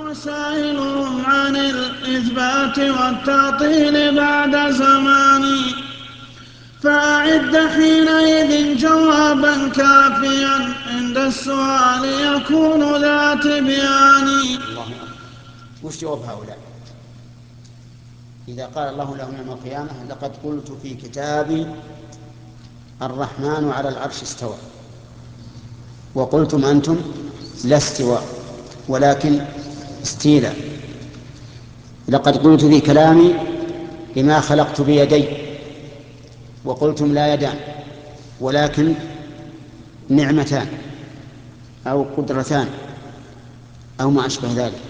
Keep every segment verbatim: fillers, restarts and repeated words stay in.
وسائلهم عن الإثبات والتعطيل بعد زمان، فأعد حينئذ جوابا كافيا عند السؤال يكون ذا تبيان. الله أكبر. وش جواب هؤلاء إذا قال الله لهم يوم القيامة لقد قلت في كتابي الرحمن على العرش استوى، وقلتم أنتم لا استواء ولكن استيلاء. لقد قلت في كلامي لما خلقت بيدي، وقلتم لا يدان ولكن نعمتان أو قدرتان أو ما أشبه ذلك.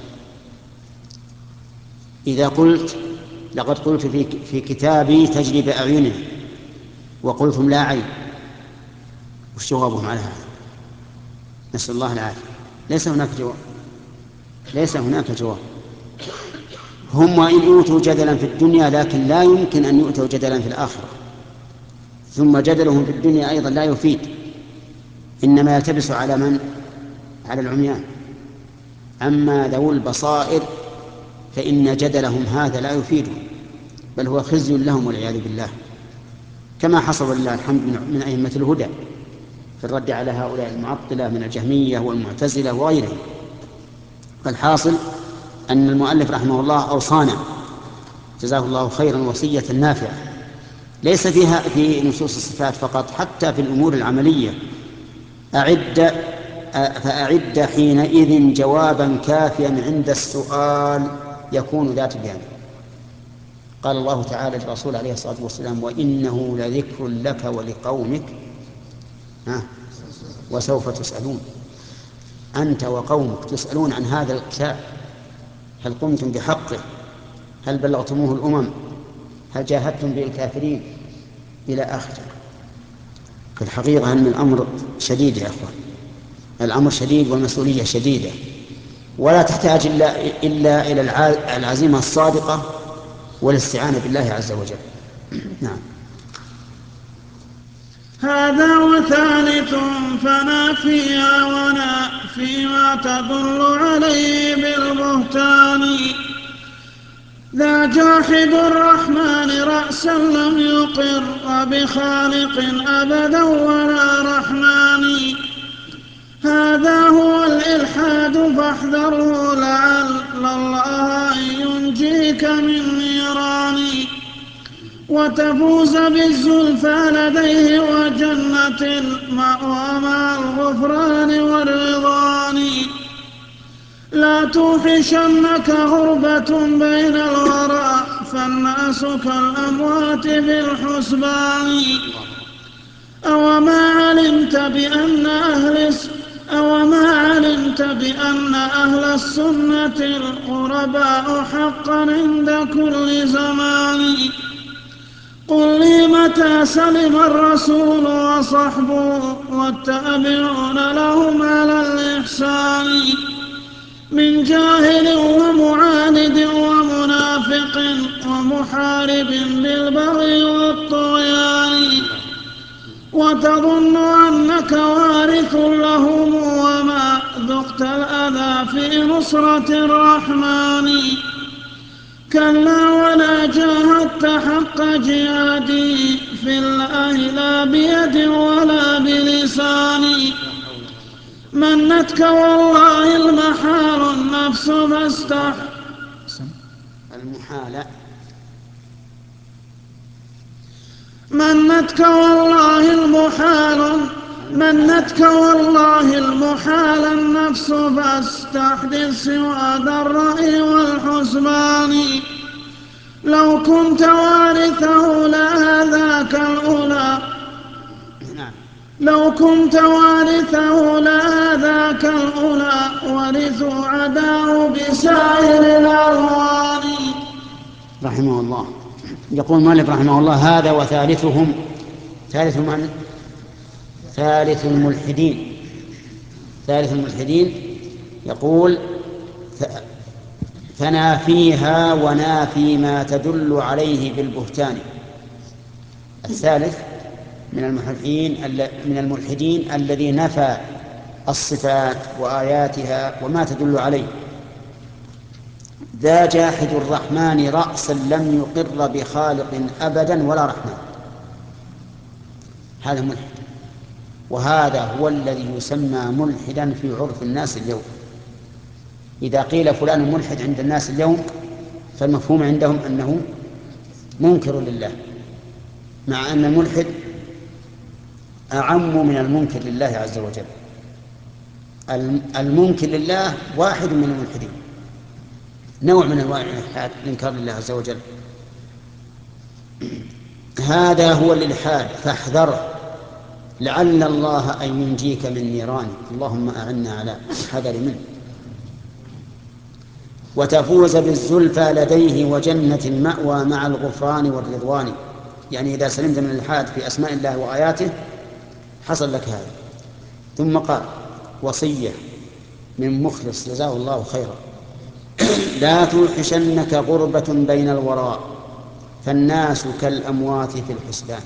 إذا قلت لقد قلت في, في كتابي تجري بأعينهم، وقلتم لا عين، وش جوابهم على هذا؟ نسأل الله العافية. ليس هناك جواب، ليس هناك جواب. هم وإن أوتوا جدلا في الدنيا لكن لا يمكن أن يؤتوا جدلا في الآخرة، ثم جدلهم في الدنيا أيضا لا يفيد، إنما يلتبس على من؟ على العميان. أما ذو البصائر فإن جدلهم هذا لا يفيدهم، بل هو خزي لهم والعياذ بالله، كما حصل لله الحمد من أئمة الهدى في الرد على هؤلاء المعطلة من الجهمية والمعتزلة وغيرهم. فالحاصل أن المؤلف رحمه الله أوصانا جزاه الله خيرا وصية نافعة، ليس فيها في نصوص الصفات فقط، حتى في الأمور العملية. أعد فأعد حينئذ جوابا كافيا عند السؤال يكون ذات بيان. قال الله تعالى للرسول عليه الصلاة والسلام: وإنه لذكر لك ولقومك وسوف تسألون. أنت وقومك تسألون عن هذا الكتاب، هل قمتم بحقه؟ هل بلغتموه الأمم؟ هل جاهدتم به الكافرين؟ إلى آخره. في الحقيقة أن الأمر شديد يا أخوان، الأمر شديد والمسؤولية شديدة، ولا تحتاج إلا, إلا إلى العزيمة الصادقة والاستعانة بالله عز وجل. نعم. هذا وثالث فنافيها ونافي ما تدل عليه بالبهتان، ذا جاحد الرحمن رأسا لم يقر بخالق أبدا ولا رحمن، هذا هو الإلحاد فاحذره لعل الله أن ينجيك من نيران، وتفوز بالزلفى لديه وجنة المأوى مع الغفران والرضوان، لا توحشنك غربة بين الورى فالناس كالأموات بالحسبان، أو ما علمت بأن أهل أو ما علمت بأن أهل السنة الغرباء حقا عند كل زمان، قل لي متى سلم الرسول وصحبه والتابعون لهم على الإحسان، من جاهل ومعاند ومنافق ومحارب بالبغي والطغيان، وتظن أنك وارث لهم وما ذقت الأذى في نصرة الرحمن، كلا ولا جاهدت حق جهادي في الله لا بيد ولا بلسان، منتك والله المحال النفس فاستح المحال منتك والله المحال منتك والله المحال النفس فاستحدث سواد الرأي والحسبان، لو كنت وارثه لهذاك الأولى لو كنت وارثه لهذاك الأولى ورثوا عداه بسائر الألوان. رحمه الله. يقول مالك رحمه الله: هذا وثالثهم. ثالث من؟ ثالث الملحدين. ثالث الملحدين يقول: فنافيها ونافي ما تدل عليه بالبهتان. الثالث من الملحدين من الملحدين الذي نفى الصفات وآياتها وما تدل عليه، ذا جاحد الرحمن رأسا لم يقر بخالق أبدا ولا رحمن، هذا ملحد. وهذا هو الذي يسمى ملحدا في عرف الناس اليوم. إذا قيل فلان ملحد عند الناس اليوم فالمفهوم عندهم أنه منكر لله، مع أن الملحد أعم من المنكر لله عز وجل. المنكر لله واحد من الملحدين، نوع من انواع الانكار لله عز وجل. هذا هو الإلحاد فاحذره لعل الله أن ينجيك من نيرانه، اللهم أعنا على الحذر منه. وتفوز بالزلفى لديه وجنة المأوى مع الغفران والرضوان، يعني إذا سلمت من الإلحاد في أسماء الله وآياته حصل لك هذا. ثم قال وصية من مخلص جزاه الله خيرا: لا توحشنك غربة بين الوراء فالناس كالأموات في الحسبان.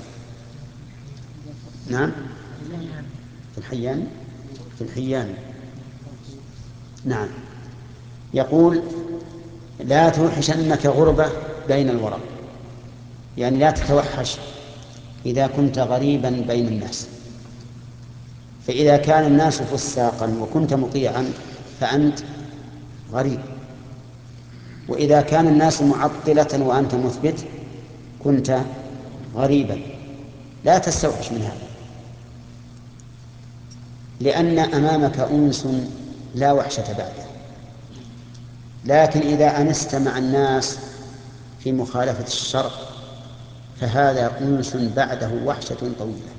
نعم في الحيان في الحيان نعم. يقول لا توحشنك غربة بين الوراء، يعني لا تتوحش إذا كنت غريبا بين الناس، فإذا كان الناس فساقا وكنت مطيعا فأنت غريب، وإذا كان الناس معطلة وأنت مثبت كنت غريبا. لا تستوحش من هذا، لأن أمامك أنس لا وحشة بعده. لكن إذا أنست مع الناس في مخالفة الشرع فهذا أنس بعده وحشة طويلة.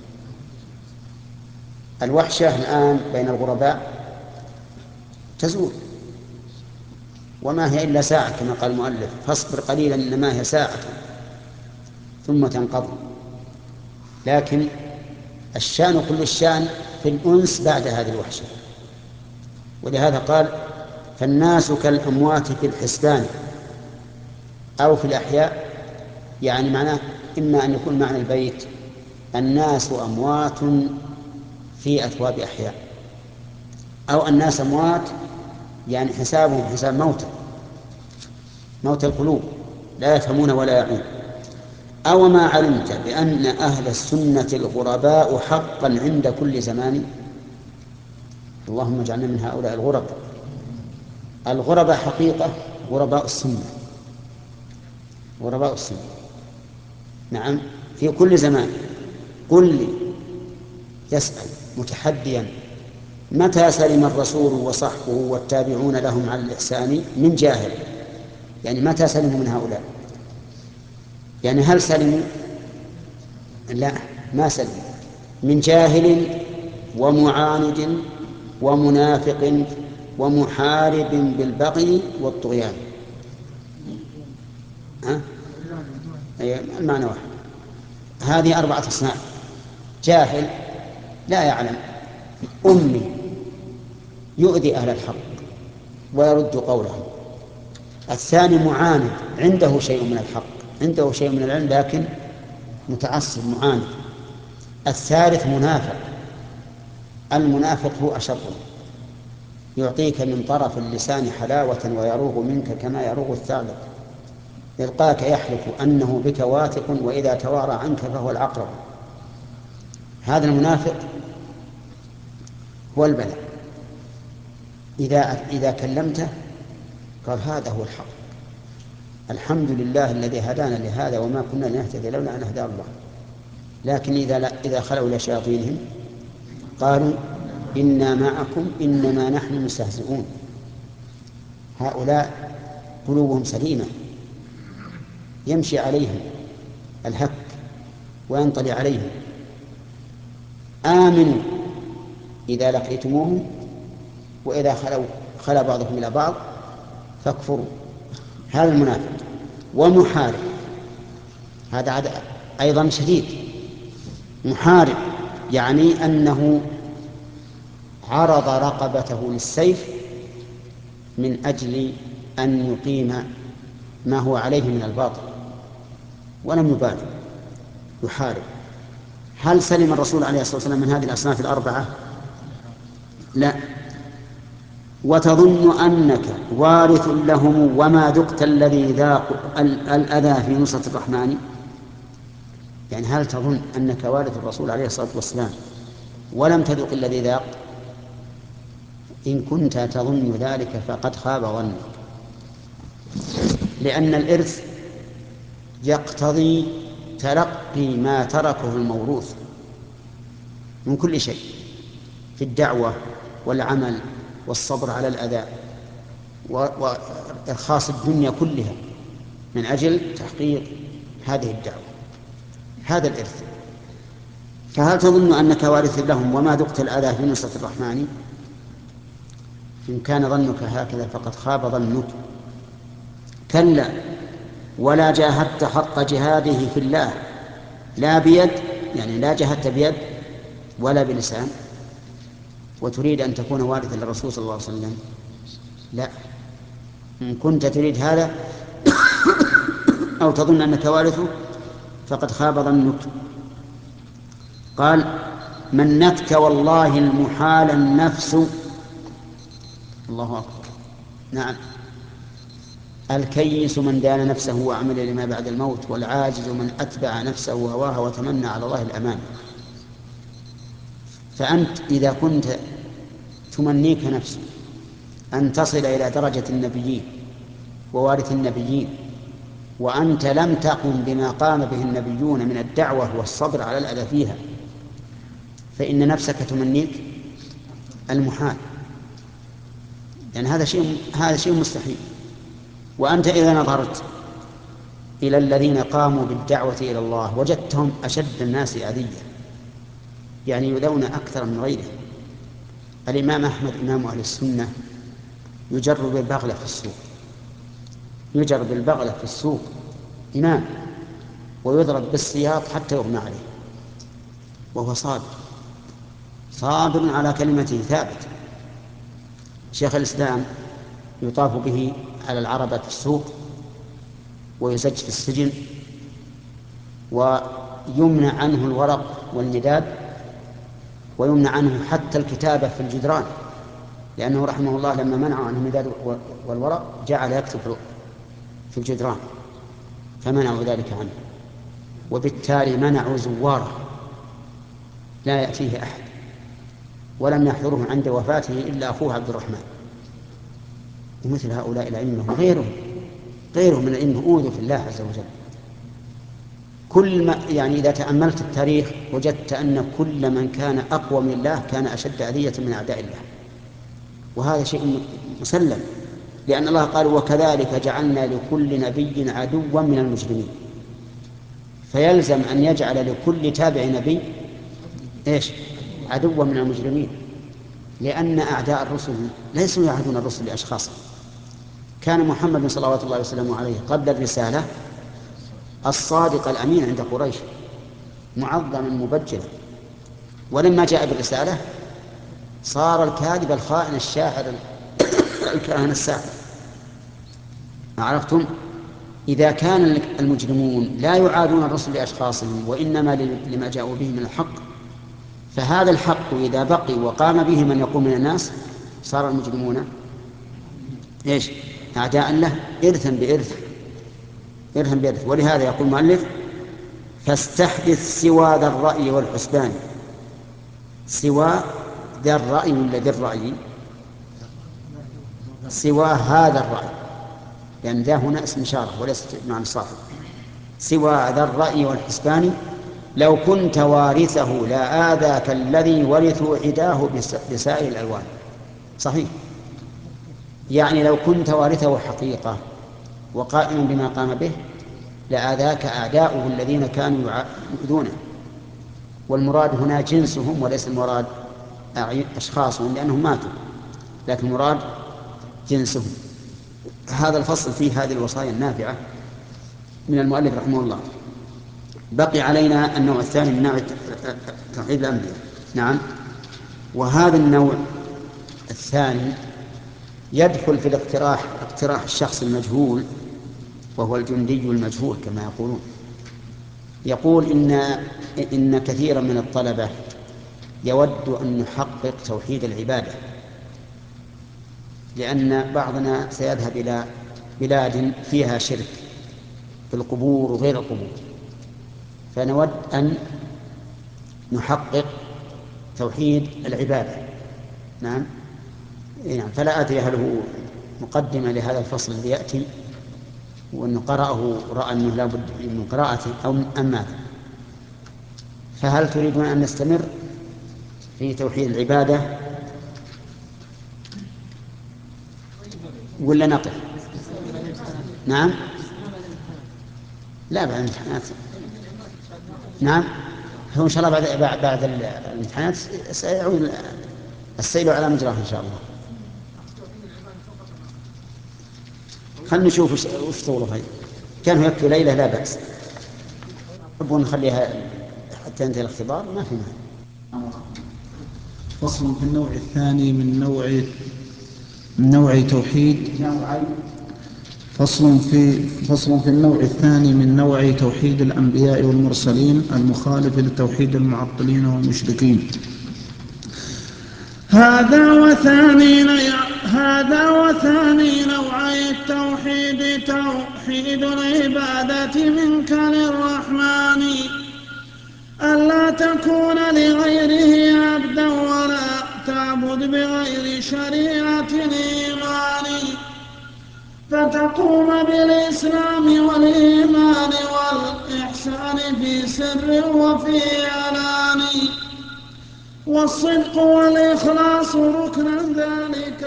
الوحشة الآن بين الغرباء تزول، وما هي إلا ساعة كما قال المؤلف: فاصبر قليلا إنما هي ساعة ثم تنقضي. لكن الشأن كل الشأن في الأنس بعد هذه الوحشة. ولهذا قال فالناس كالأموات في الحسبان أو في الأحياء، يعني معناه إما أن يكون معنى البيت الناس أموات في أثواب أحياء، أو الناس أموات يعني حسابهم حساب موتى موت القلوب لا يفهمون ولا يعون. أو ما علمت بأن أهل السنة الغرباء حقا عند كل زمان. اللهم اجعلنا من هؤلاء الغرب. الغرباء حقيقة غرباء السنة، غرباء السنة نعم في كل زمان. قل لي يسأل متحديا متى سلم الرسول وصحبه والتابعون لهم على الإحسان من جاهل، يعني متى سلموا من هؤلاء؟ يعني هل سلموا؟ لا، ما سلموا. من جاهل ومعاند ومنافق ومحارب بالبغي والطغيان. ها؟ المعنى واحد. هذه أربعة أصناف: جاهل لا يعلم، أمي يؤذي أهل الحق ويرد قولهم، الثاني معاند عنده شيء من الحق عنده شيء من العلم لكن متعصب معاند، الثالث منافق. المنافق هو أشر، يعطيك من طرف اللسان حلاوة ويروغ منك كما يروغ الثعلب، يلقاك يحلف أنه بك واثق وإذا توارى عنك فهو العقرب. هذا المنافق هو البلاء. إذا إذا كلمته قال هذا هو الحق، الحمد لله الذي هدانا لهذا وما كنا لنهتدي لولا أن هدانا الله. لكن إذا لا إذا خلوا إلى شياطينهم قالوا إنا معكم إنما نحن مستهزئون. هؤلاء قلوبهم سليمة، يمشي عليهم الهك وينطلي عليهم. آمنوا إذا لقيتموهم وإذا خلوا خلا بعضكم إلى بعض فاكفروا. هذا المنافق. ومحارب، هذا عد أيضا شديد. محارب يعني أنه عرض رقبته للسيف من أجل أن يقيم ما هو عليه من الباطل ولم يبالي، يحارب. هل سلم الرسول عليه الصلاة والسلام من هذه الأصناف الأربعة؟ لا، وتظن أنك وارث لهم وما ذقت الذي ذاق الأذى في نصرة الرحمن. يعني هل تظن أنك وارث الرسول عليه الصلاة والسلام ولم تذق الذي ذاق؟ إن كنت تظن ذلك فقد خاب ظنك، لأن الإرث يقتضي تلقي ما تركه الموروث من كل شيء في الدعوة والعمل والصبر على الأذى وإرخاص الدنيا كلها من أجل تحقيق هذه الدعوة. هذا الإرث. فهل تظن أنك وارث لهم وما ذقت الأذى في نصرة الرحمن؟ إن كان ظنك هكذا فقد خاب ظنك. كلا ولا جاهدت حق جهاده في الله، لا بيد، يعني لا جاهدت بيد ولا بلسان، وتريد أن تكون وارثا للرسول صلى الله عليه وسلم؟ لا. إن كنت تريد هذا أو تظن أنك وارثه فقد خاب ظنك. قال منتك والله المحال النفس. الله أكبر. نعم، الكيس من دان نفسه وعمل لما بعد الموت، والعاجز من أتبع نفسه هواها وتمنى على الله الأمان. فأنت إذا كنت تمنيك نفسك أن تصل إلى درجة النبيين ووارث النبيين وأنت لم تقم بما قام به النبيون من الدعوة والصبر على الأذى فيها، فإن نفسك تمنيك المحال، لأن يعني هذا شيء هذا شيء مستحيل. وأنت إذا نظرت إلى الذين قاموا بالدعوة إلى الله وجدتهم أشد الناس أذية، يعني يؤذون أكثر من غيره. الإمام أحمد إمام أهل السنة يجر بالبغلة في السوق، يجر بالبغلة في السوق إمام، ويضرب بالسياط حتى يغمى عليه، وهو صابر صابر على كلمته ثابت. شيخ الإسلام يطاف به على العربة في السوق ويزج في السجن ويمنع عنه الورق والمداد ويمنع عنه حتى الكتابة في الجدران، لأنه رحمه الله لما منعه عنه المداد والورق جعل يكتب في الجدران فمنعوا ذلك عنه، وبالتالي منعوا زواره لا يأتيه أحد، ولم يحضره عند وفاته إلا أخوه عبد الرحمن. ومثل هؤلاء الأئمة وغيرهم غيرهم من الأئمة أوذوا في الله عز وجل. كل ما يعني إذا تأملت التاريخ وجدت أن كل من كان أقوى من الله كان أشد أذية من أعداء الله، وهذا شيء مسلم، لأن الله قال وكذلك جعلنا لكل نبي عدوا من المجرمين. فيلزم أن يجعل لكل تابع نبي إيش؟ عدوا من المجرمين، لأن أعداء الرسل ليسوا يعادون الرسل لأشخاص. كان محمد صلوات الله وسلامه عليه قبل الرسالة الصادق الأمين عند قريش معظما مبجلا، ولما جاء بالرسالة صار الكاذب الخائن الشاعر الكاهن الساحر. عرفتم؟ إذا كان المجرمون لا يعادون الرسل لأشخاصهم وإنما لما جاءوا به من الحق، فهذا الحق إذا بقي وقام به من يقوم من الناس صار المجرمون إيش؟ أعداء له إرثا بإرث إرثا بإرث. ولهذا يقول المؤلف فاستحدث سوى ذا الرأي والحسبان. سوى ذا الرأي ولا ذي الرأي؟ سوى هذا الرأي، لأن يعني ذا هنا اسم إشارة وليس معنى صاحب. سوى ذا الرأي والحسبان لو كنت وارثه لا آذاك الذي ورثوا عداه بسائر الألوان. صحيح، يعني لو كنت وارثه حقيقة وقائما بما قام به لآذاك أعداؤه الذين كانوا يؤذونه. والمراد هنا جنسهم وليس المراد أشخاصهم لأنهم ماتوا، لكن المراد جنسهم. هذا الفصل فيه هذه الوصايا النافعة من المؤلف رحمه الله. بقي علينا النوع الثاني من نوع توحيد الأنبياء. نعم، وهذا النوع الثاني يدخل في الاقتراح اقتراح الشخص المجهول، وهو الجندي المجهول كما يقولون. يقول إن إن كثيرا من الطلبة يود أن يحقق توحيد العبادة لأن بعضنا سيذهب إلى بلاد فيها شرك في القبور وغير القبور، فنود أن نحقق توحيد العبادة. نعم. نعم. فلا أدري هل هو مقدمة لهذا الفصل الذي يأتي وأنه قرأه رأى أنه لا بد من قراءته أو أم ماذا؟ فهل تريدون أن نستمر في توحيد العبادة ولا نقف؟ نعم. لا، بعد الامتحانات. نعم. هو إن شاء الله بعد بعد, بعد الامتحانات سيعود السيل على مجراه إن شاء الله. خلنا نشوف وش طوله هاي. كان يكفي ليلة لا بأس. نبغى نخليها حتى ينتهي الاختبار ما في مانع. فصل في النوع الثاني من نوع من نوع توحيد فصل في فصل في النوع الثاني من نوع توحيد الأنبياء والمرسلين المخالف لتوحيد المعطلين والمشركين. هذا وثاني هذا وثاني نوعي التوحيد توحيد العبادة منك للرحمن، ألا تكون لغيره عبدا ولا تعبد بغير شريعة الإيمان، فتقوم بالإسلام والإيمان والإحسان في سر وفي علان، والصدق والإخلاص ركنا ذلك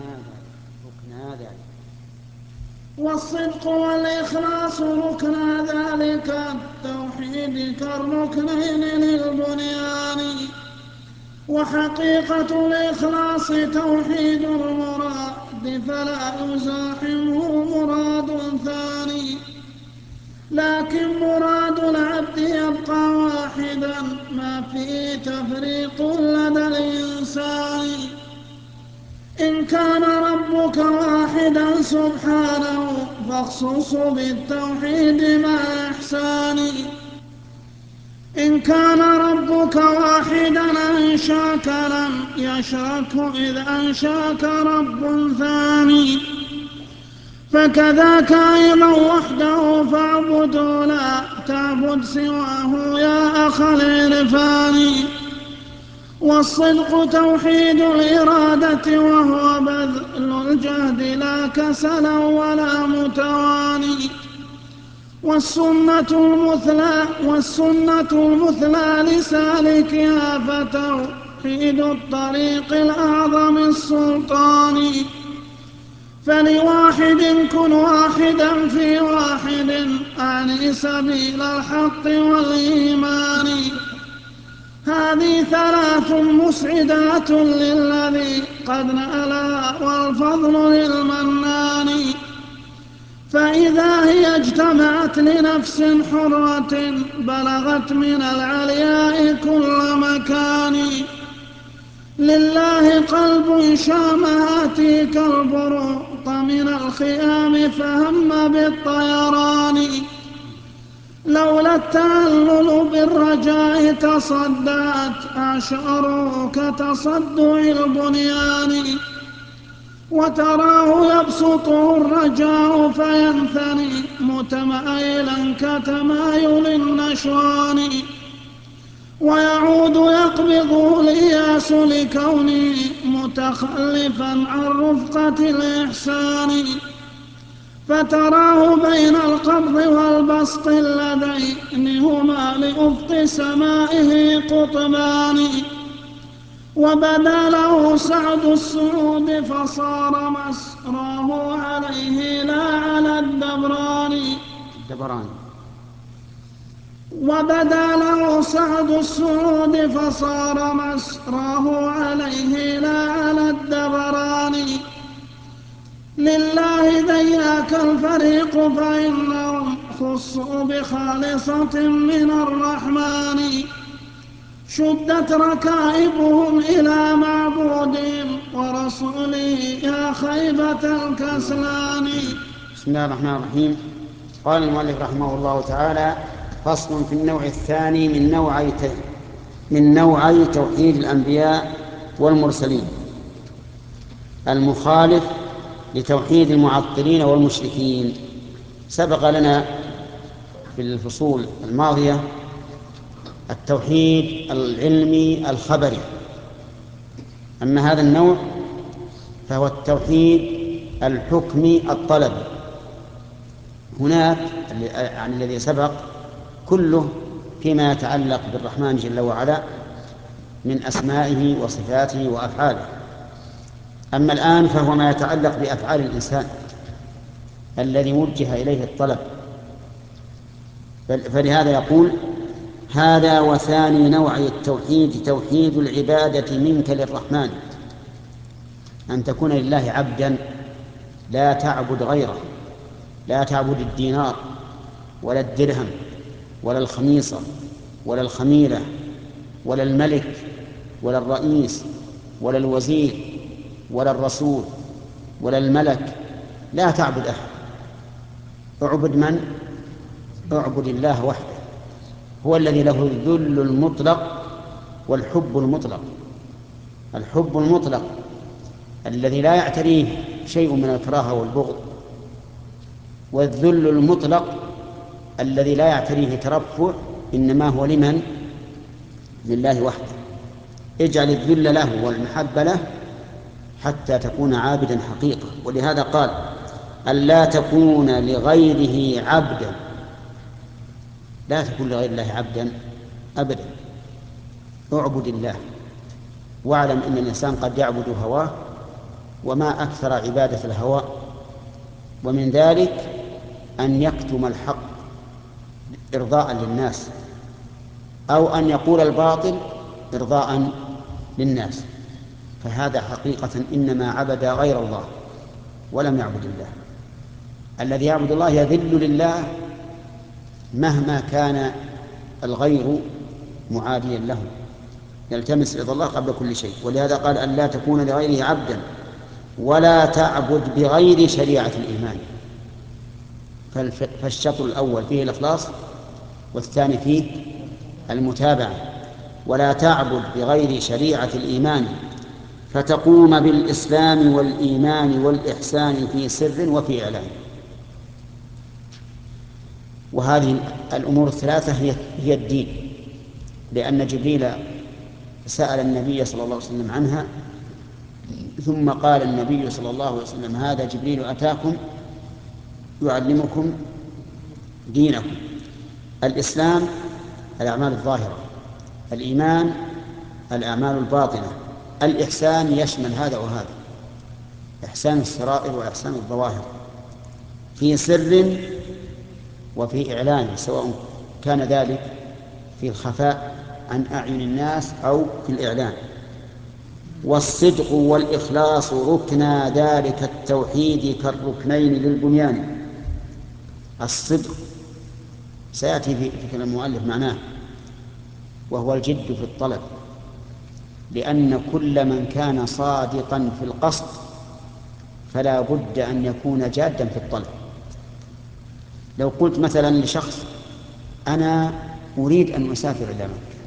والصدق والإخلاص ركنا ذلك التوحيد كالركنين للبنيان، وحقيقة الإخلاص توحيد المراد فلا يزاحمه مراد ثاني، لكن مراد العبد يبقى واحدا ما فيه تفريق لدى الإنسان. إن كان ربك واحدا سبحانه فاخصص بالتوحيد مع إحسانه، إن كان ربك واحدا أنشاك لم يشرك إذ أنشاك رب ثاني، فكذاك أيضا وحده فاعبده لا تعبد سواه يا أخ العرفان. والصدق توحيد الإرادة وهو بذل الجهد لا كسلا ولا متواني، والسنة المثلى والسنة المثلى لسالكها فتوحيد الطريق الأعظم السلطان، فلواحد كن واحدا في واحد أعني سبيل الحق والإيمان. هذه ثلاث مسعدات للذي قد نألها والفضل للمنان، فإذا هي اجتمعت لنفس حرة بلغت من العلياء كل مكان. لله قلب شامها كالبروق من الخيام فهم بالطيران، لولا التعلل بالرجاء تصدعت أعشاره كتصدع البنيان، وتراه يبسطه الرجاء فينثني متمايلا كتمايل النشوان، ويعود يقبضه الإياس لكونه متخلفا عن رفقة الإحسان، فتراه بين القبض والبسط اللذين هما لأفق سمائه قطبان، وبدا له سعد السعود فصار مسراه عليه لا على الدبران الدبران وبدا له سعد السعود فصار مسراه عليه لا على الدبران. لله ذياك الفريق فإنهم خصوا بخالصة من الرحمن، شدت ركائبهم إلى معبودهم ورسوله يا خيبة الكسلان. بسم الله الرحمن الرحيم. قال المؤلف رحمه الله تعالى: فصل في النوع الثاني من نوعي من نوعي توحيد الأنبياء والمرسلين. المخالف لتوحيد المعطلين والمشركين. سبق لنا في الفصول الماضية التوحيد العلمي الخبري، أما هذا النوع فهو التوحيد الحكمي الطلبي. هناك عن الذي سبق كله فيما يتعلق بالرحمن جل وعلا من أسمائه وصفاته وأفعاله. أما الآن فهو ما يتعلق بأفعال الإنسان الذي وجه إليه الطلب. فلهذا يقول: هذا وثاني نوعي التوحيد توحيد العبادة منك للرحمن، أن تكون لله عبدا لا تعبد غيره، لا تعبد الدينار ولا الدرهم ولا الخميصة ولا الخميلة ولا الملك ولا الرئيس ولا الوزير ولا الرسول ولا الملك، لا تعبد أحد. اعبد من؟ اعبد الله وحده، هو الذي له الذل المطلق والحب المطلق. الحب المطلق الذي لا يعتريه شيء من الكراهة والبغض، والذل المطلق الذي لا يعتريه ترفع، إنما هو لمن؟ لله وحده. اجعل الذل له والمحبة له حتى تكون عابدا حقيقة. ولهذا قال: ألا تكون لغيره عبدا، لا تكون لغير الله عبدا أبدا، اعبد الله. واعلم أن الإنسان قد يعبد هواه، وما أكثر عبادة الهوى، ومن ذلك أن يكتم الحق إرضاء للناس، أو أن يقول الباطل إرضاء للناس، فهذا حقيقة إنما عبد غير الله ولم يعبد الله. الذي يعبد الله يذل لله مهما كان الغير معاديا له، يلتمس رضا الله قبل كل شيء. ولهذا قال: أن لا تكون لغيره عبدا ولا تعبد بغير شريعة الإيمان. فالشطر الأول فيه الإخلاص، والثاني فيه المتابعة. ولا تعبد بغير شريعة الإيمان فتقوم بالإسلام والإيمان والإحسان في سر وفي إعلان. وهذه الأمور الثلاثة هي هي الدين، لأن جبريل سأل النبي صلى الله عليه وسلم عنها، ثم قال النبي صلى الله عليه وسلم: هذا جبريل أتاكم يعلمكم دينكم. الإسلام الأعمال الظاهرة، الإيمان الأعمال الباطنة، الإحسان يشمل هذا وهذا، إحسان السرائر وإحسان الظواهر في سر وفي إعلان، سواء كان ذلك في الخفاء عن أعين الناس أو في الإعلان. والصدق والإخلاص ركنا ذلك التوحيد كالركنين للبنيان. الصدق سيأتي في كلام المؤلف معناه، وهو الجد في الطلب، لأن كل من كان صادقا في القصد فلا بد أن يكون جادا في الطلب. لو قلت مثلا لشخص: أنا أريد أن أسافر إلى مكة،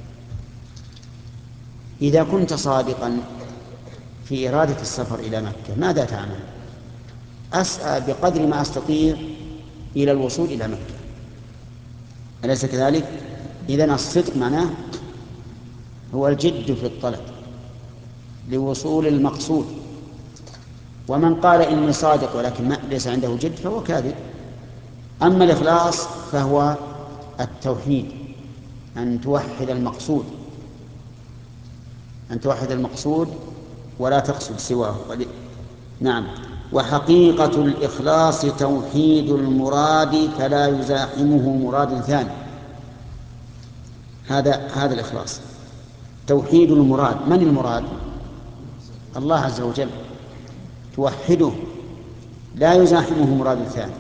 إذا كنت صادقا في إرادة السفر إلى مكة ماذا تعمل؟ أسعى بقدر ما أستطيع إلى الوصول إلى مكة، أليس كذلك؟ إذن الصدق معناه هو الجد في الطلب لوصول المقصود. ومن قال إني صادق ولكن ما ليس عنده جد فهو كاذب. أما الإخلاص فهو التوحيد، أن توحد المقصود، أن توحد المقصود ولا تقصد سواه. نعم. وحقيقة الإخلاص توحيد المراد فلا يزاحمه مراد ثاني. هذا هذا الإخلاص توحيد المراد. من المراد؟ الله عز وجل، توحده لا يزاحمه مراد ثاني.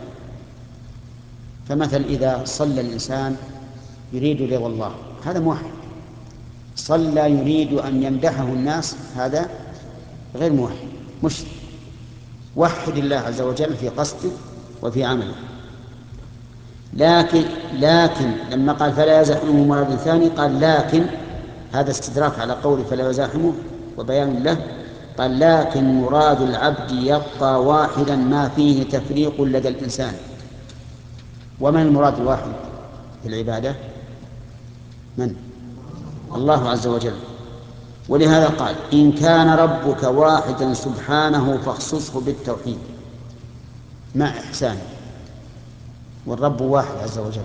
فمثل إذا صلى الإنسان يريد رضا الله هذا موحد، صلى يريد أن يمدحه الناس هذا غير موحد، مشرك. وحد الله عز وجل في قصده وفي عمله. لكن لكن لما قال فلا يزاحمه مراد ثاني قال لكن، هذا استدراك على قوله فلا يزاحمه وبيان له. قال لكن مراد العبد يبقى واحدا ما فيه تفريق لدى الإنسان. ومن المراد الواحد في العبادة؟ من؟ الله عز وجل. ولهذا قال إن كان ربك واحدا سبحانه فاخصصه بالتوحيد مع إحسانه. والرب واحد عز وجل.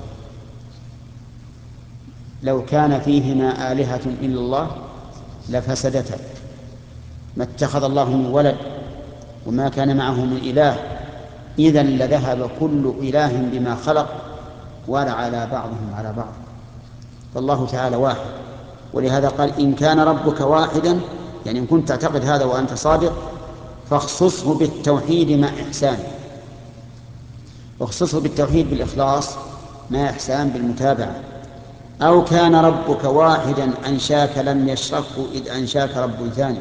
لو كان فيهما آلهة إلا الله لفسدتا، ما اتخذ الله من ولد وما كان معه من إله، إذن لذهب كل إله بما خلق ولعلى بعضهم على بعض. فالله تعالى واحد. ولهذا قال إن كان ربك واحدا، يعني إن كنت تعتقد هذا وأنت صادق فاخصصه بالتوحيد مع إحسان. واخصصه بالتوحيد بالإخلاص مع إحسان بالمتابعة. أو كان ربك واحدا أنشاك لم يشركه إذ أنشاك رب ثاني.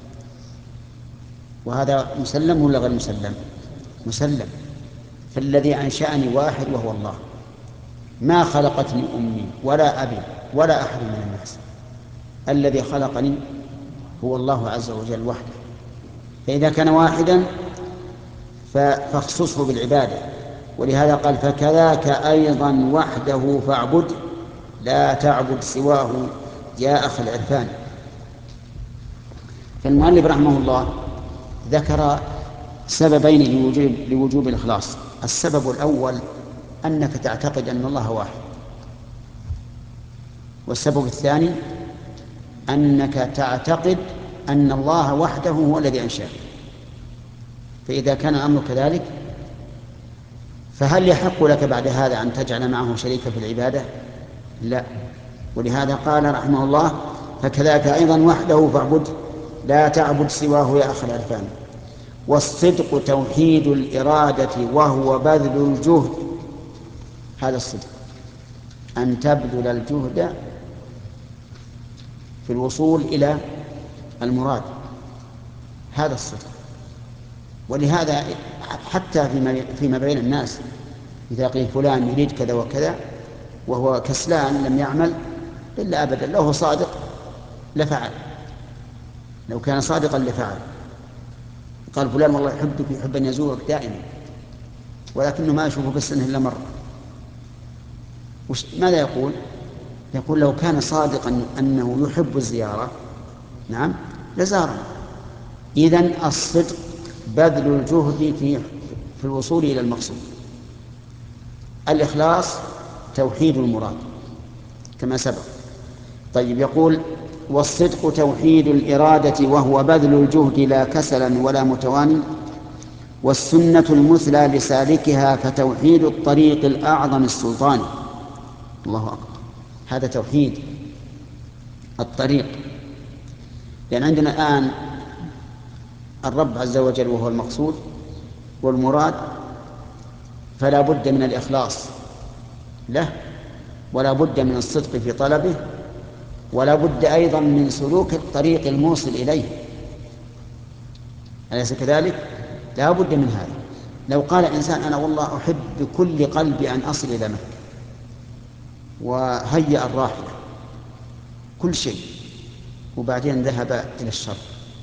وهذا مسلم ولا غير مسلم؟ مسلم. فالذي أنشأني واحد وهو الله، ما خلقتني أمي ولا أبي ولا أحد من الناس. الذي خلقني هو الله عز وجل وحده. فإذا كان واحدا فاخصصه بالعبادة. ولهذا قال فكذاك أيضا وحده فاعبد لا تعبد سواه يا أخي العرفان. فالمؤلف رحمه الله ذكر سببين لوجوب, لوجوب الإخلاص. السبب الأول أنك تعتقد أن الله واحد. والسبب الثاني أنك تعتقد أن الله وحده هو الذي أنشأك. فإذا كان الأمر كذلك فهل يحق لك بعد هذا أن تجعل معه شريكا في العبادة؟ لا. ولهذا قال رحمه الله فكذلك أيضا وحده فاعبد لا تعبد سواه يا أخي العرفان. والصدق توحيد الإرادة وهو بذل الجهد. هذا الصدق، أن تبذل الجهد في الوصول إلى المراد. هذا الصدق. ولهذا حتى فيما بين الناس إذا قيل فلان يريد كذا وكذا وهو كسلان لم يعمل إلا أبدا، لو هو صادق لفعل. لو كان صادقا لفعل. قال فلان والله يحبك يحب أن يزورك دائما ولكنه ما يشوفه بالسنة إلا مرة. ماذا يقول؟ يقول لو كان صادقا أنه يحب الزيارة نعم لزاره. إذن الصدق بذل الجهد في في الوصول إلى المقصود. الإخلاص توحيد المراد كما سبق. طيب يقول والصدق توحيد الإرادة وهو بذل الجهد لا كسلا ولا متواني. والسنة المثلى لسالكها فتوحيد الطريق الأعظم السلطان. الله أكبر. هذا توحيد الطريق. لأن عندنا الآن الرب عز وجل وهو المقصود والمراد، فلا بد من الإخلاص له ولا بد من الصدق في طلبه ولا بد أيضا من سلوك الطريق الموصل إليه. أليس كذلك؟ لا بد من هذا. لو قال إنسان أنا والله أحب بكل قلبي أن أصل إلى مكة وهيأ الراحلة كل شيء وبعدين ذهب إلى الشرق،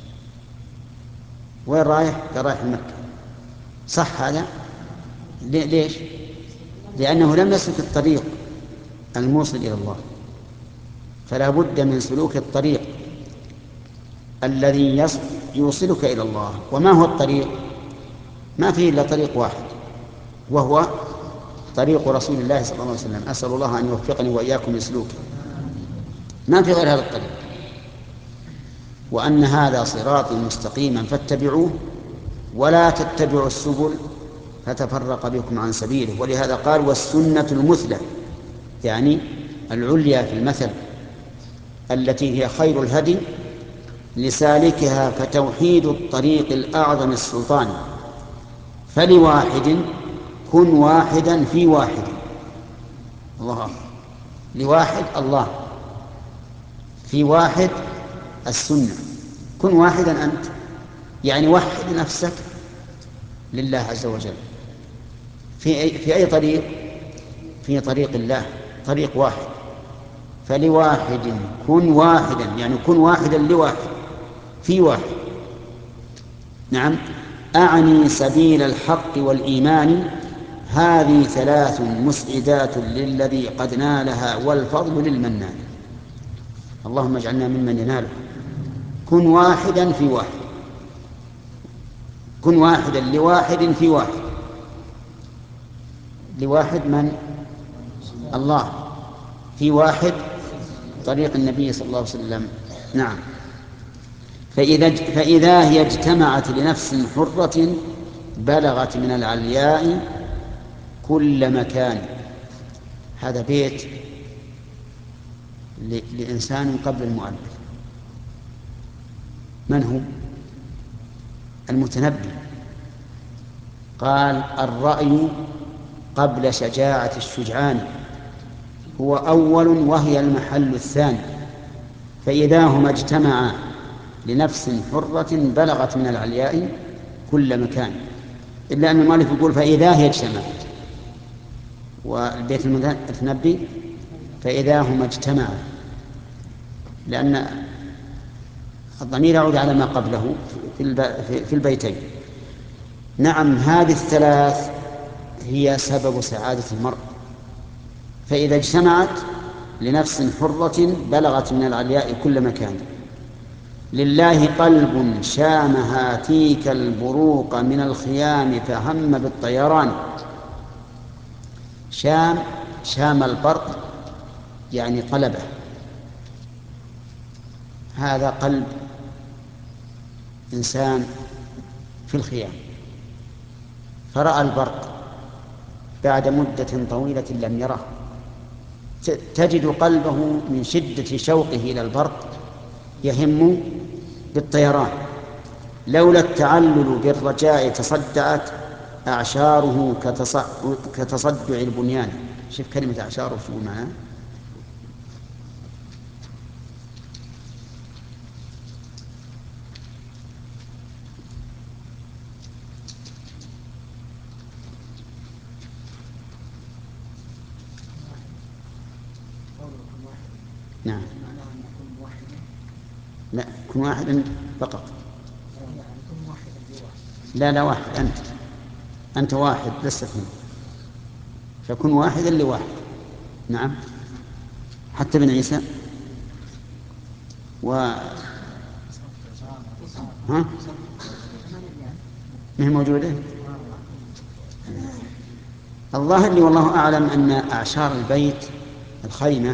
وين رايح؟ قال رايح مكة. صح هذا؟ ليش؟ لأنه لم يسلك الطريق الموصل إلى الله. فلا بد من سلوك الطريق الذي يوصلك إلى الله. وما هو الطريق؟ ما فيه إلا طريق واحد وهو طريق رسول الله صلى الله عليه وسلم. أسأل الله أن يوفقني وإياكم لسلوكه. ما في غير هذا الطريق. وأن هذا صراطي مستقيما فاتبعوه ولا تتبعوا السبل فتفرق بكم عن سبيله. ولهذا قال والسنة المثلى، يعني العليا في المثل، التي هي خير الهدي لسالكها فتوحيد الطريق الأعظم السلطان. فلواحد كن واحدا في واحد. الله أكبر. لواحد الله، في واحد السنة. كن واحدا أنت، يعني وحد نفسك لله عز وجل. في أي, في أي طريق؟ في طريق الله، طريق واحد. فلواحد كن واحدا، يعني كن واحدا لواحد في واحد. نعم، أعني سبيل الحق والإيمان، هذه ثلاث مسعدات للذي قد نالها والفضل للمنان. اللهم اجعلنا ممن يناله. كن واحدا في واحد، كن واحدا لواحد في واحد. لواحد من؟ الله. في واحد طريق النبي صلى الله عليه وسلم. نعم. فإذا, فإذا هي اجتمعت لنفس حرة بلغت من العلياء كل مكان. هذا بيت لإنسان قبل المؤلف. من هو؟ المتنبي. قال: الرأي قبل شجاعة الشجعان هو أول وهي المحل الثاني، فإذا هما اجتمعا لنفس حرة بلغت من العلياء كل مكان. إلا أن المؤلف يقول فإذا هي اجتمعت، والبيت المتنبي فإذا هما اجتمعا، لأن الضمير يعود على ما قبله في البيتين. نعم، هذه الثلاث هي سبب سعادة المرء. فإذا اجتمعت لنفس حرة بلغت من العلياء كل مكان. لله قلب شام هاتيك البروق من الخيام فهم بالطيران. شام، شام البرق يعني قلبه. هذا قلب إنسان في الخيام فرأى البرق بعد مدة طويلة لم يره، تجد قلبه من شدة شوقه إلى البرق يهم بالطيران. لولا التعلل بالرجاء تصدعت أعشاره كتصدع البنيان. شوف كلمة أعشاره شو معناه؟ نعم. لا، كن واحدا فقط. لا لا واحد. أنت أنت واحد لست اثنين، فكن واحدا لواحد. نعم. حتى ابن عيسى و ها ما هي موجودة. الظاهر لي والله أعلم أن أعشار البيت الخيمة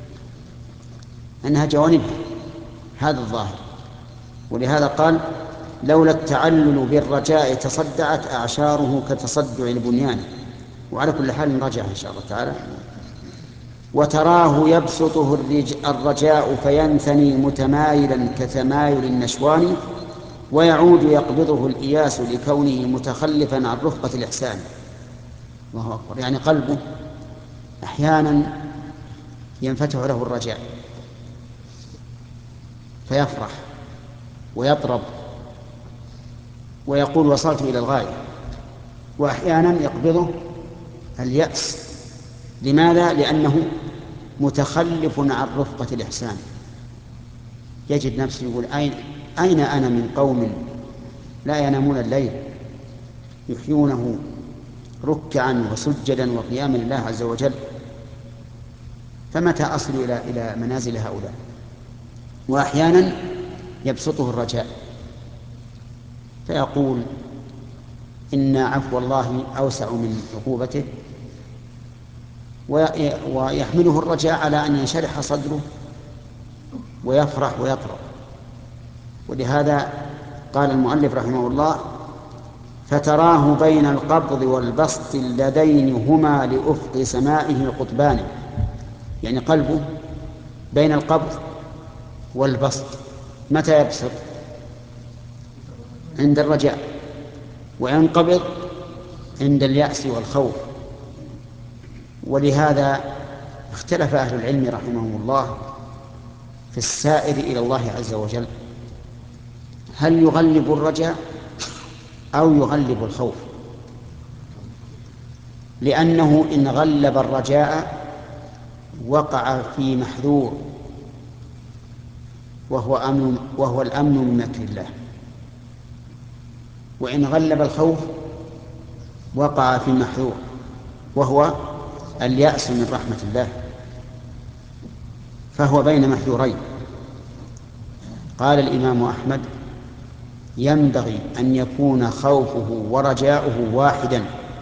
أنها جوانبها، هذا الظاهر. ولهذا قال: لولا التعلل بالرجاء تصدعت أعشاره كتصدع البنيان. وعلى كل حال نرجع إن شاء الله تعالى. وتراه يبسطه الرجاء فينثني متمايلا كتمايل النشوان، ويعود يقبضه الإياس لكونه متخلفا عن رفقة الإحسان. الله أكبر. يعني قلبه أحيانا ينفتح له الرجاء فيفرح ويطرب ويقول وصلت إلى الغاية، وأحيانا يقبضه اليأس. لماذا؟ لأنه متخلف عن رفقة الإحسان. يجد نفسه يقول: أين, أين أنا من قوم لا ينامون الليل يحيونه ركعا وسجدا وقياما لله عز وجل، فمتى أصل إلى إلى منازل هؤلاء؟ وأحيانا يبسطه الرجاء فيقول: إن عفو الله أوسع من عقوبته، ويحمله الرجاء على أن ينشرح صدره ويفرح ويطرب. ولهذا قال المؤلف رحمه الله: فتراه بين القبض والبسط اللذين هما لأفق سمائه قطبان. يعني قلبه بين القبض والبسط. متى يبسط؟ عند الرجاء، وينقبض عند اليأس والخوف. ولهذا اختلف أهل العلم رحمهم الله في السائر إلى الله عز وجل، هل يغلب الرجاء أو يغلب الخوف؟ لأنه إن غلب الرجاء وقع في محذور، وهو أمن وهو الأمن من مكر الله. وإن غلب الخوف وقع في محذور، وهو اليأس من رحمة الله، فهو بين محذورين. قال الإمام أحمد: ينبغي أن يكون خوفه ورجاؤه واحدا،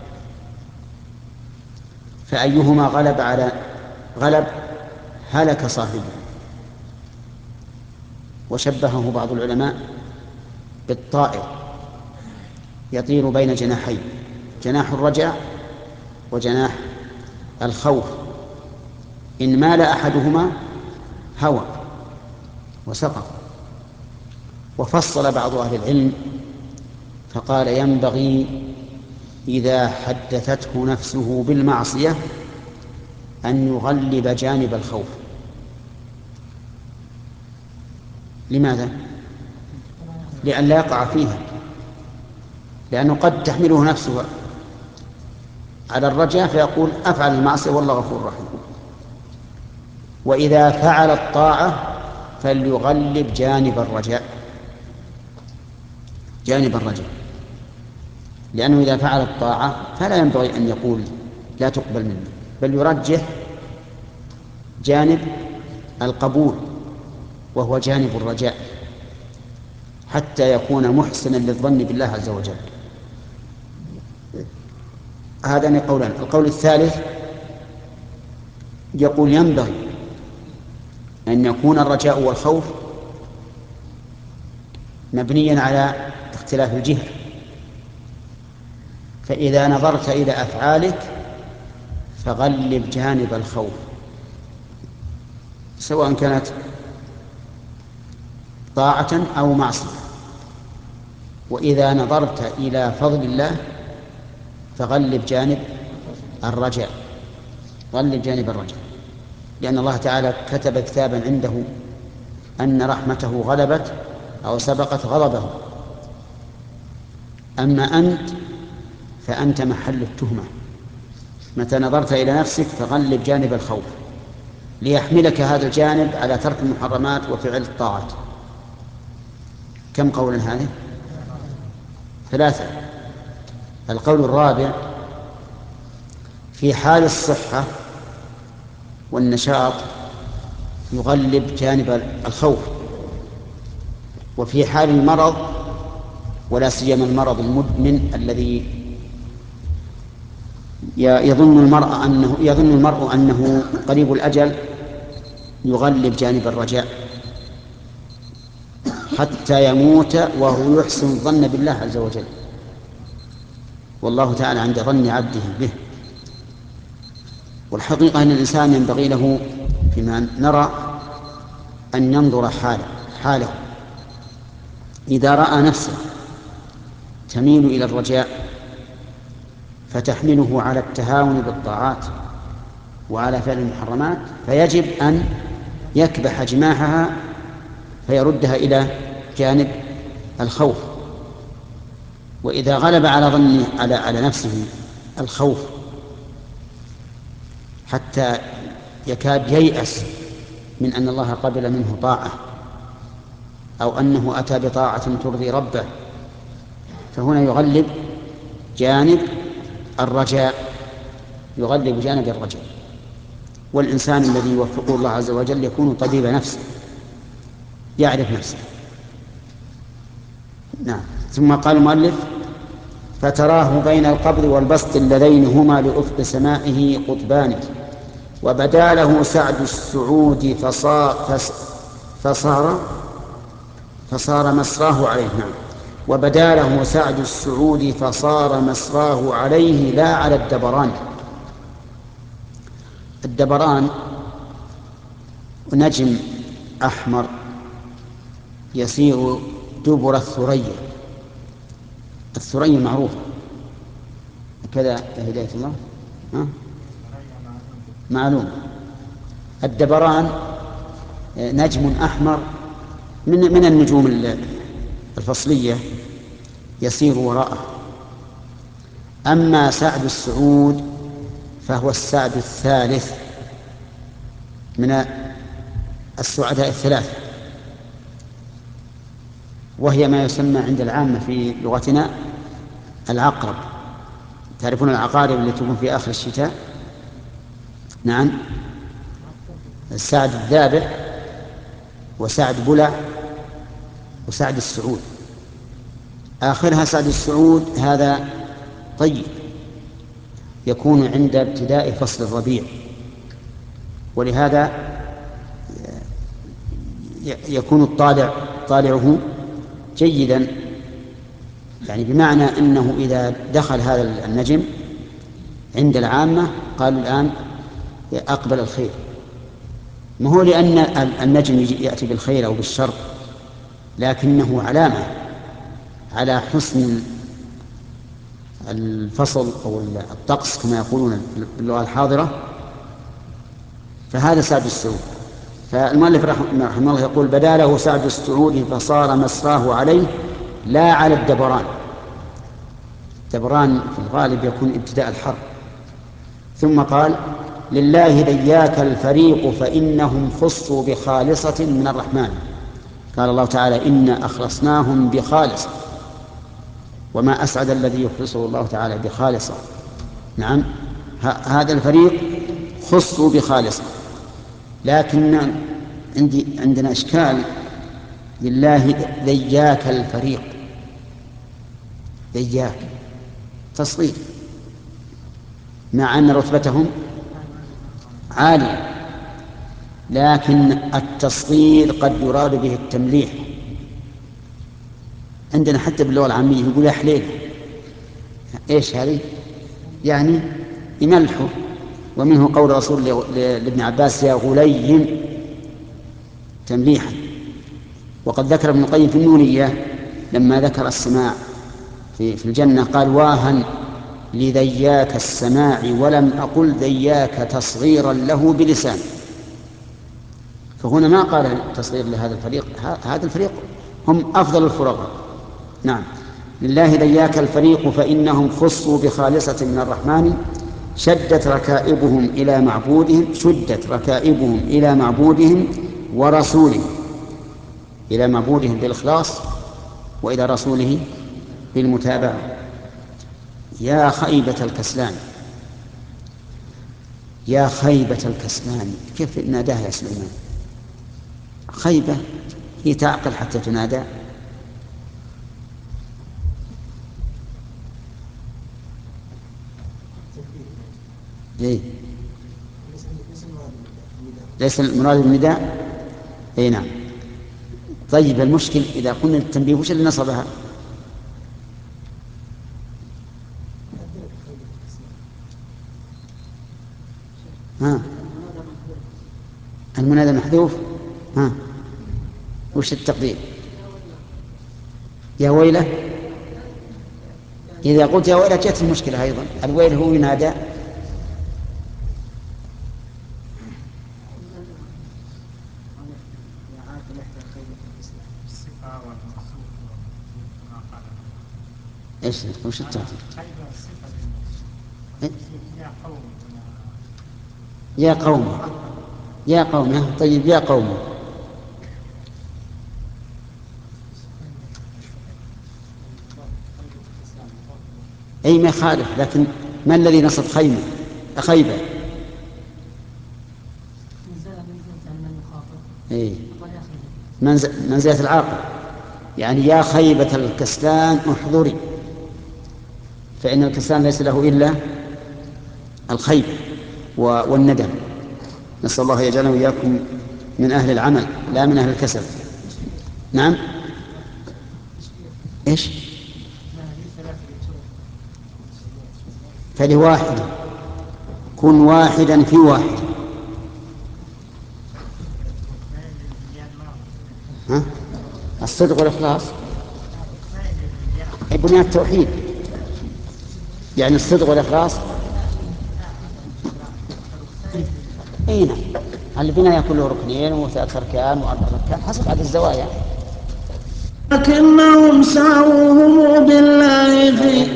فأيهما غلب على غلب هلك صاحبه. وشبهه بعض العلماء بالطائر يطير بين جناحين، جناح الرجاء وجناح الخوف، إن مال أحدهما هوى وسقط. وفصل بعض أهل العلم فقال: ينبغي إذا حدثته نفسه بالمعصية أن يغلب جانب الخوف. لماذا؟ لأن لا يقع فيها، لأنه قد تحمله نفسه على الرجاء فيقول: أفعل المعصية والله غفور رحيم. وإذا فعل الطاعة فليغلب جانب الرجاء، جانب الرجاء، لأنه إذا فعل الطاعة فلا ينبغي أن يقول لا تقبل منه، بل يرجح جانب القبول وهو جانب الرجاء، حتى يكون محسنا للظن بالله عز وجل. هذان قولان. القول الثالث يقول: ينبغي أن يكون الرجاء والخوف مبنيا على اختلاف الجهة، فإذا نظرت إلى أفعالك فغلب جانب الخوف، سواء كانت طاعة أو معصية. وإذا نظرت إلى فضل الله فغلب جانب الرجاء، غلب جانب الرجاء، لأن الله تعالى كتب كتابا عنده أن رحمته غلبت أو سبقت غضبه. أما أنت فأنت محل التهمة، متى نظرت إلى نفسك فغلب جانب الخوف ليحملك هذا الجانب على ترك المحرمات وفعل الطاعات. كم قولا هذه؟ ثلاثة. القول الرابع: في حال الصحة والنشاط يغلب جانب الخوف، وفي حال المرض ولا سيما المرض المدمن الذي يظن المرء أنه يظن المرء أنه قريب الأجل يغلب جانب الرجاء حتى يموت وهو يحسن الظن بالله عز وجل، والله تعالى عند ظن عبده به. والحقيقة أن الإنسان ينبغي له فيما نرى أن ينظر حاله, حاله إذا رأى نفسه تميل إلى الرجاء فتحمله على التهاون بالطاعات وعلى فعل المحرمات، فيجب أن يكبح جماحها فيردها إلى جانب الخوف. وإذا غلب على ظنه على على نفسه الخوف حتى يكاد ييأس من أن الله قبل منه طاعة أو أنه أتى بطاعة ترضي ربه، فهنا يغلب جانب الرجاء، يغلب جانب الرجاء. والإنسان الذي يوفقه الله عز وجل يكون طبيب نفسه، يعرف نفسه. نعم. ثم قال المؤلف: فتراه بين القبض والبسط اللذين هما لأفق سمائه قطبان، وبدا له سعد السعود فصار, فصار, فصار مسراه عليه. نعم. وبدا له سعد السعود فصار مسراه عليه لا على الدبران. الدبران نجم أحمر يسير دبر الثريا، الثريا معروفة كذا يا هداية الله، ها؟ معلوم. الدبران نجم أحمر من من النجوم الفصلية يسير وراءه. أما سعد السعود فهو السعد الثالث من السعداء الثلاثة، وهي ما يسمى عند العامة في لغتنا العقرب. تعرفون العقارب التي تكون في آخر الشتاء؟ نعم، السعد الذابح وسعد بلع وسعد السعود. آخرها سعد السعود، هذا طيب يكون عند ابتداء فصل الربيع، ولهذا يكون الطالع طالعه جيدا، يعني بمعنى أنه إذا دخل هذا النجم عند العامة قالوا الآن أقبل الخير. ما هو لأن النجم يأتي بالخير أو بالشر، لكنه علامة على حسن الفصل أو الطقس كما يقولون باللغة الحاضرة. فهذا سعد السعود. فالمؤلف رحمه الله يقول: بدا له سعد السعود فصار مسراه عليه لا على الدبران. الدبران في الغالب يكون ابتداء الحرب. ثم قال: لله دياك الفريق فإنهم خصوا بخالصة من الرحمن. قال الله تعالى: إنا أخلصناهم بخالصة، وما أسعد الذي يخلصه الله تعالى بخالصة. نعم، هذا الفريق خصوا بخالصة. لكن عندي عندنا إشكال: لله دياك الفريق، دياك تصغير مع أن رتبتهم عالية، لكن التصغير قد يراد به التمليح. عندنا حتى باللغة العامية يقول يا حليل، إيش هذه؟ يعني يملحه. ومنه قول رسول لابن عباس: يا غلي، تمليحا. وقد ذكر ابن القيم في النونية لما ذكر السماع في, في الجنة قال: واها لذياك السماع ولم أقل ذياك تصغيرا له بلسان. فهنا ما قال تصغير لهذا الفريق، هذا الفريق هم أفضل الفرقاء. نعم، لله دياك الفريق فإنهم خصوا بخالصة من الرحمن شدت ركائبهم إلى معبودهم شدت ركائبهم إلى معبودهم ورسولهم، إلى معبودهم بالإخلاص وإلى رسوله بالمتابعة. يا خيبة الكسلان، يا خيبة الكسلان، كيف ناداها يا سليمان؟ خيبة هي تعقل حتى تنادى. إيه؟ ليس المراد بالنداء. اي نعم. طيب المشكل اذا قلنا التنبيه وش اللي نصبها؟ ها، المنادى محذوف. ها، وش التقدير؟ يا ويله. اذا قلت يا ويله جت المشكله ايضا. الويل هو ينادى. ايش وش التعطيل؟ يا قوم، يا قوم. طيب يا قوم. اي ما يخالف، لكن ما الذي نصب خيمه خيبه؟ اي منزلة العاقل. يعني يا خيبة الكسلان احضري، فإن الكسلان ليس له إلا الخيبة والندم. نسأل الله يجعلنا وإياكم من أهل العمل لا من أهل الكسل. نعم. إيش؟ فلواحد كن واحدا في واحد. ها؟ الصدق والإخلاص بنيان التوحيد، يعني الصدق والإخلاص. اي نعم، البناء كله ركنين وثلاث أركان وأربع أركان حسب عدد الزوايا. لكنهم ساووهم بالله في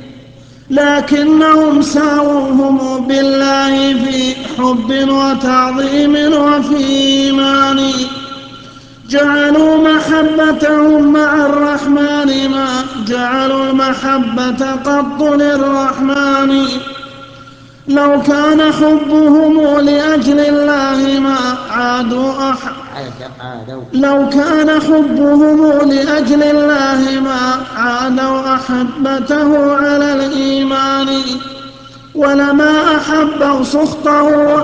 لكنهم ساووهم بالله في حب وتعظيم وفي إيمان، جعلوا محبتهم مع الرحمن ما جعلوا المحبة قط للرحمن. لو كان حبهم لأجل الله ما عادوا أح لو كان حبهم لأجل الله ما عادوا أحبته على الإيمان. ولما أحبوا سخطه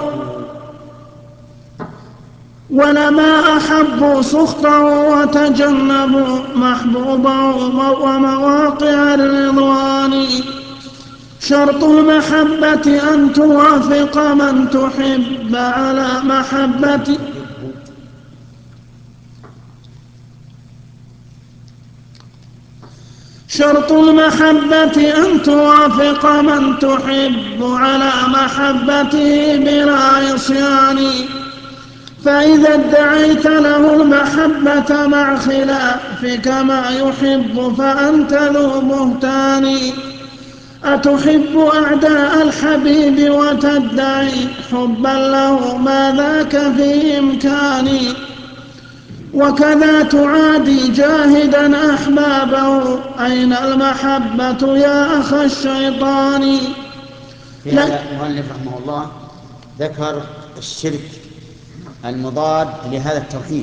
ولما أحبوا سخطه وتجنبوا محبوبه ومواقع الرضوان. شرط المحبة أن توافق من تحب على محبة شرط المحبة أن توافق من تحب على محبته بلا عصيان. فإذا ادعيت له المحبة مع خلافك ما يحب فأنت ذو بهتان. أتحب أعداء الحبيب وتدعي حبا له ما ذاك في إمكاني. وكذا تعادي جاهدا أحبابه أين المحبة يا أخ الشيطان. في هذا المؤلف رحمه الله ذكر الشرك المضاد لهذا التوحيد.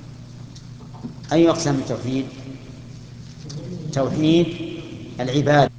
أي أقسام التوحيد؟ توحيد العبادة